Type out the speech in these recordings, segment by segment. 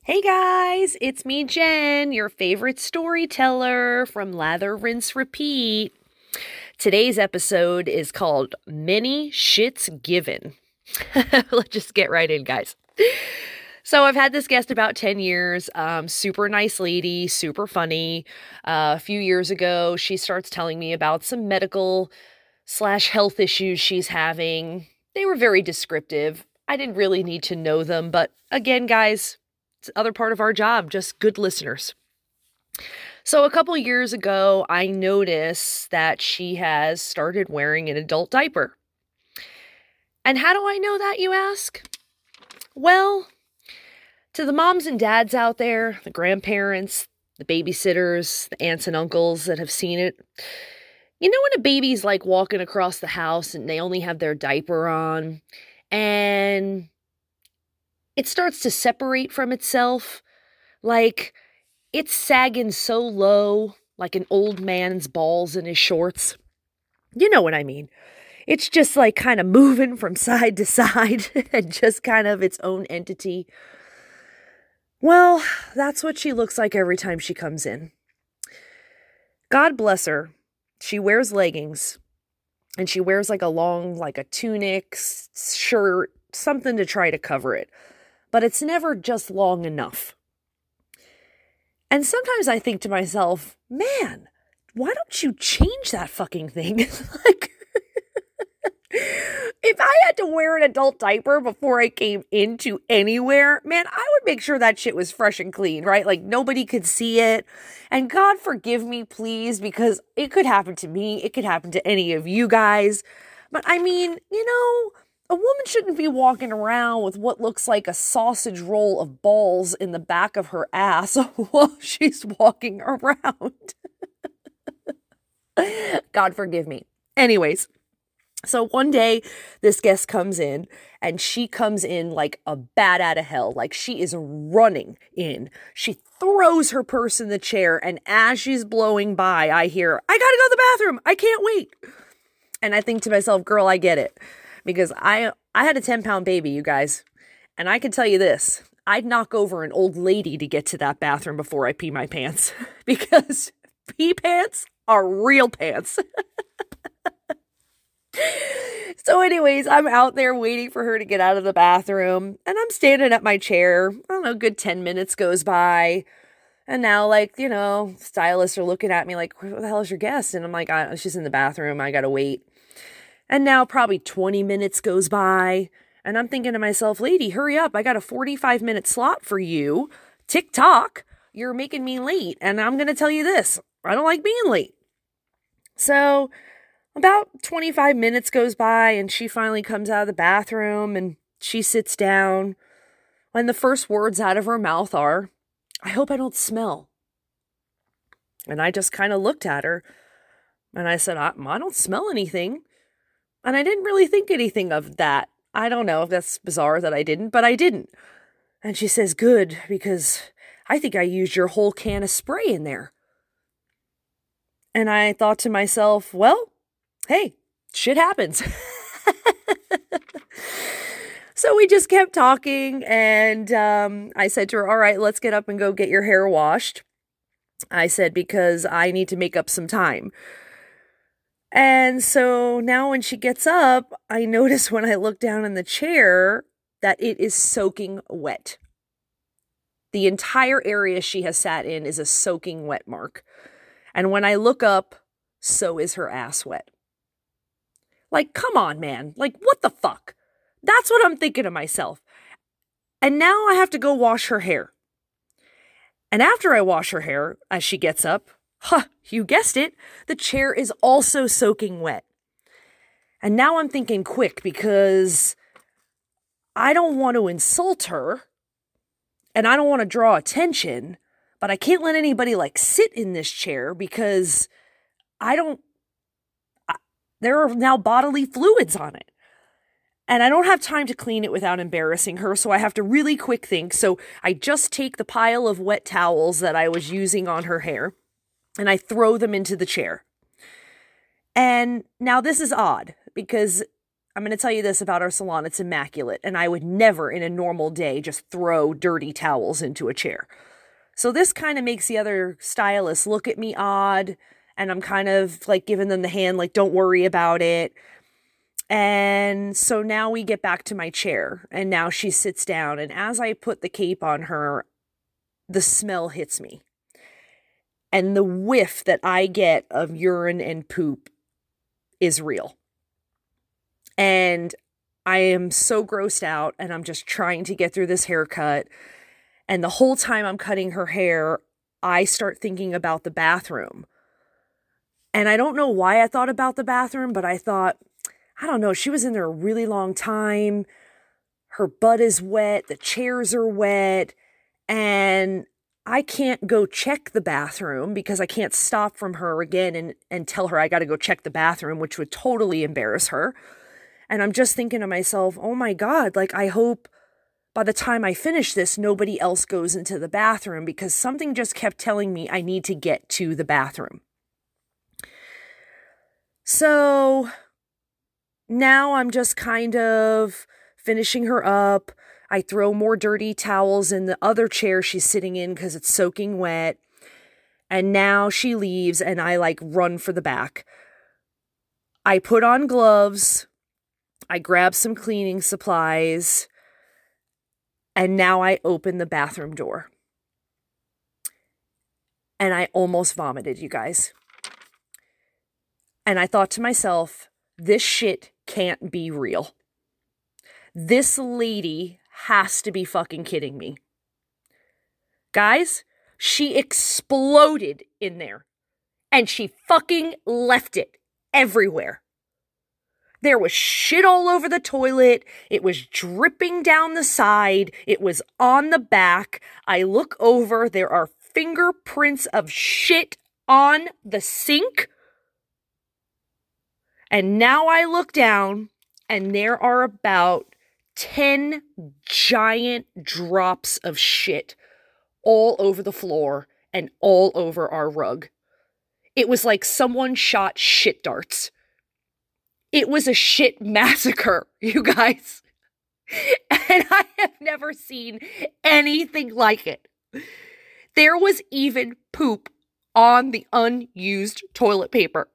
Hey guys, it's me, Jen, your favorite storyteller from Lather, Rinse, Repeat. Today's episode is called Many Shits Given. Let's just get right in, guys. So I've had this guest about 10 years, super nice lady, super funny. A few years ago, she starts telling me about some medical/health issues she's having. They were very descriptive. I didn't really need to know them, but again, guys, it's the other part of our job, just good listeners. So a couple years ago, I noticed that she has started wearing an adult diaper. And how do I know that, you ask? Well, to the moms and dads out there, the grandparents, the babysitters, the aunts and uncles that have seen it, you know when a baby's like walking across the house and they only have their diaper on and it starts to separate from itself, like it's sagging so low, like an old man's balls in his shorts. You know what I mean. It's just like kind of moving from side to side and just kind of its own entity. Well, that's what she looks like every time she comes in. God bless her. She wears leggings and she wears like a long, like a tunic, shirt, something to try to cover it. But it's never just long enough. And sometimes I think to myself, man, why don't you change that fucking thing? Like, if I had to wear an adult diaper before I came into anywhere, man, I would make sure that shit was fresh and clean, right? Like nobody could see it. And God forgive me, please, because it could happen to me. It could happen to any of you guys. But I mean, a woman shouldn't be walking around with what looks like a sausage roll of balls in the back of her ass while she's walking around. God forgive me. Anyways. So one day, this guest comes in, and she comes in like a bat out of hell. Like, she is running in. She throws her purse in the chair, and as she's blowing by, I hear, "I gotta go to the bathroom! I can't wait!" And I think to myself, girl, I get it. Because I had a 10-pound baby, you guys. And I can tell you this. I'd knock over an old lady to get to that bathroom before I pee my pants. Because pee pants are real pants. So anyways, I'm out there waiting for her to get out of the bathroom, and I'm standing at my chair. I don't know, good 10 minutes goes by. And now, stylists are looking at me like, "Where the hell is your guest?" And I'm like, "She's in the bathroom. I gotta wait." And now probably 20 minutes goes by, and I'm thinking to myself, "Lady, hurry up. I got a 45-minute slot for you. Tick-tock. You're making me late." And I'm going to tell you this. I don't like being late. So about 25 minutes goes by, and she finally comes out of the bathroom, and she sits down, and the first words out of her mouth are, "I hope I don't smell." And I just kind of looked at her, and I said, I don't smell anything. And I didn't really think anything of that. I don't know if that's bizarre that I didn't, but I didn't. And she says, "Good, because I think I used your whole can of spray in there." And I thought to myself, well, hey, shit happens. So we just kept talking, and I said to her, "All right, let's get up and go get your hair washed." I said, because I need to make up some time. And so now when she gets up, I notice when I look down in the chair that it is soaking wet. The entire area she has sat in is a soaking wet mark. And when I look up, so is her ass wet. Like, come on, man. Like, what the fuck? That's what I'm thinking to myself. And now I have to go wash her hair. And after I wash her hair, as she gets up, you guessed it, the chair is also soaking wet. And now I'm thinking quick, because I don't want to insult her and I don't want to draw attention, but I can't let anybody sit in this chair because there are now bodily fluids on it. And I don't have time to clean it without embarrassing her, so I have to really quick think. So I just take the pile of wet towels that I was using on her hair, and I throw them into the chair. And now this is odd, because I'm going to tell you this about our salon. It's immaculate. And I would never in a normal day just throw dirty towels into a chair. So this kind of makes the other stylists look at me odd. And I'm kind of like giving them the hand, like, don't worry about it. And so now we get back to my chair. And now she sits down. And as I put the cape on her, the smell hits me. And the whiff that I get of urine and poop is real. And I am so grossed out, and I'm just trying to get through this haircut. And the whole time I'm cutting her hair, I start thinking about the bathroom. And I don't know why I thought about the bathroom, but I thought, I don't know, she was in there a really long time. Her butt is wet, the chairs are wet, and I can't go check the bathroom because I can't stop from her again and tell her I got to go check the bathroom, which would totally embarrass her. And I'm just thinking to myself, oh my God, like, I hope by the time I finish this, nobody else goes into the bathroom, because something just kept telling me I need to get to the bathroom. So now I'm just kind of finishing her up. I throw more dirty towels in the other chair she's sitting in because it's soaking wet. And now she leaves and I like run for the back. I put on gloves. I grab some cleaning supplies. And now I open the bathroom door. And I almost vomited, you guys. And I thought to myself, this shit can't be real. This lady has to be fucking kidding me. Guys, she exploded in there. And she fucking left it everywhere. There was shit all over the toilet. It was dripping down the side. It was on the back. I look over. There are fingerprints of shit on the sink. And now I look down, and there are about 10 giant drops of shit all over the floor and all over our rug. It was like someone shot shit darts. It was a shit massacre, you guys. And I have never seen anything like it. There was even poop on the unused toilet paper.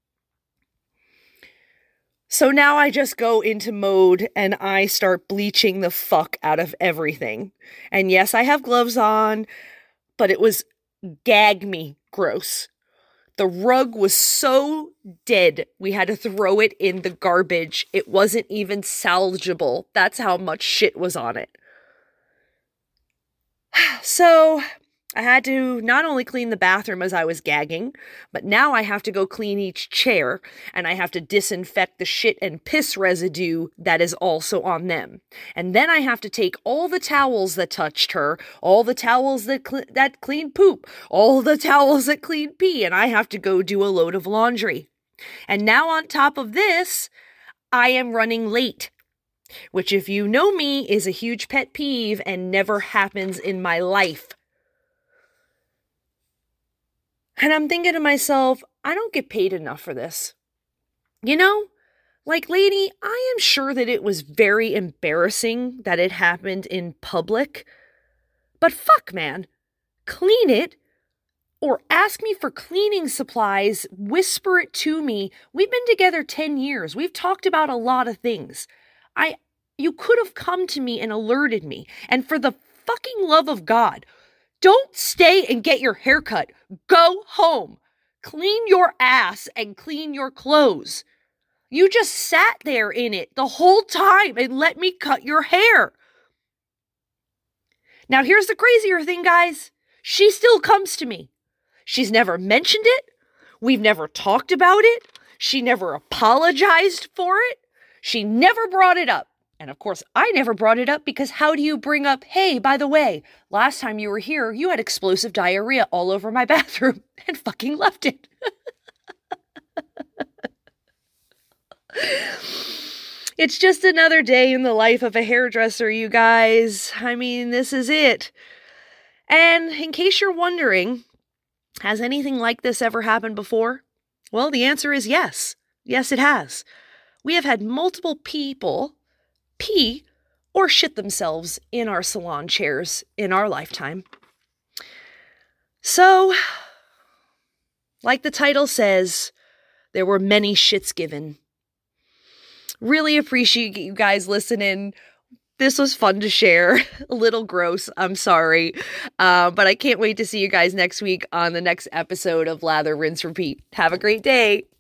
So now I just go into mode and I start bleaching the fuck out of everything. And yes, I have gloves on, but it was gag me gross. The rug was so dead, we had to throw it in the garbage. It wasn't even salvageable. That's how much shit was on it. So I had to not only clean the bathroom as I was gagging, but now I have to go clean each chair, and I have to disinfect the shit and piss residue that is also on them. And then I have to take all the towels that touched her, all the towels that clean poop, all the towels that clean pee, and I have to go do a load of laundry. And now on top of this, I am running late, which, if you know me, is a huge pet peeve and never happens in my life. And I'm thinking to myself, I don't get paid enough for this. You know, like, lady, I am sure that it was very embarrassing that it happened in public. But fuck, man, clean it or ask me for cleaning supplies, whisper it to me. We've been together 10 years. We've talked about a lot of things. You could have come to me and alerted me. And for the fucking love of God, don't stay and get your hair cut. Go home. Clean your ass and clean your clothes. You just sat there in it the whole time and let me cut your hair. Now, here's the crazier thing, guys. She still comes to me. She's never mentioned it. We've never talked about it. She never apologized for it. She never brought it up. And of course, I never brought it up because how do you bring up, hey, by the way, last time you were here, you had explosive diarrhea all over my bathroom and fucking left it. It's just another day in the life of a hairdresser, you guys. I mean, this is it. And in case you're wondering, has anything like this ever happened before? Well, the answer is yes. Yes, it has. we have had multiple people pee or shit themselves in our salon chairs in our lifetime. So, like the title says, there were many shits given. Really appreciate you guys listening. This was fun to share. A little gross, I'm sorry. But I can't wait to see you guys next week on the next episode of Lather, Rinse, Repeat. Have a great day.